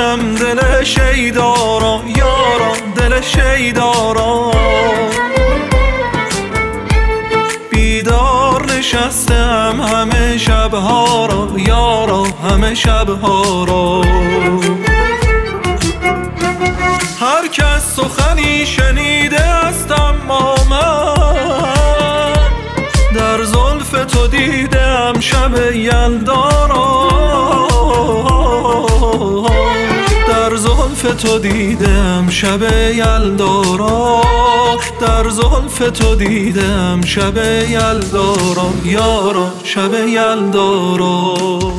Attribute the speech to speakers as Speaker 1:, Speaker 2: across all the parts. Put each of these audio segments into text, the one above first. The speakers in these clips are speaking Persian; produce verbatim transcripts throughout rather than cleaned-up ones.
Speaker 1: دلم دل شیدارا یارا دل شیدارا بیدار نشستم همه شبها را یارا همه شبها را هر کس سخنی شنیده است اما من در زلف تو دیدم شب یلدا را در زلف تو دیدم شب یلدا را در زلف تو دیدم شب یلدا را یارا شب یلدا را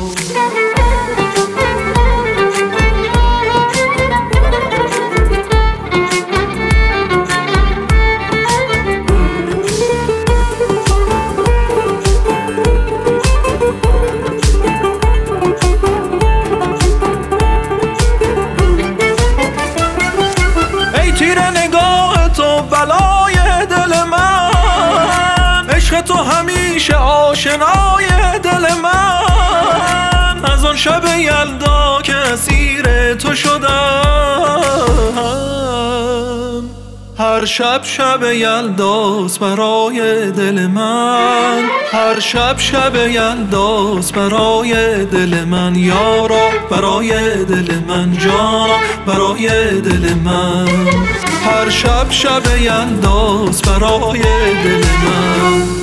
Speaker 1: تیر نگاه تو بلای دل من عشق تو همیشه آشنای دل من از آن شب یلدا که اسیر تو شدم هر شب شب یلداست برای دل من هر شب شب یلداست برای دل من یارا برای دل من جانا برای دل من هر شب شب یلداست برای دل من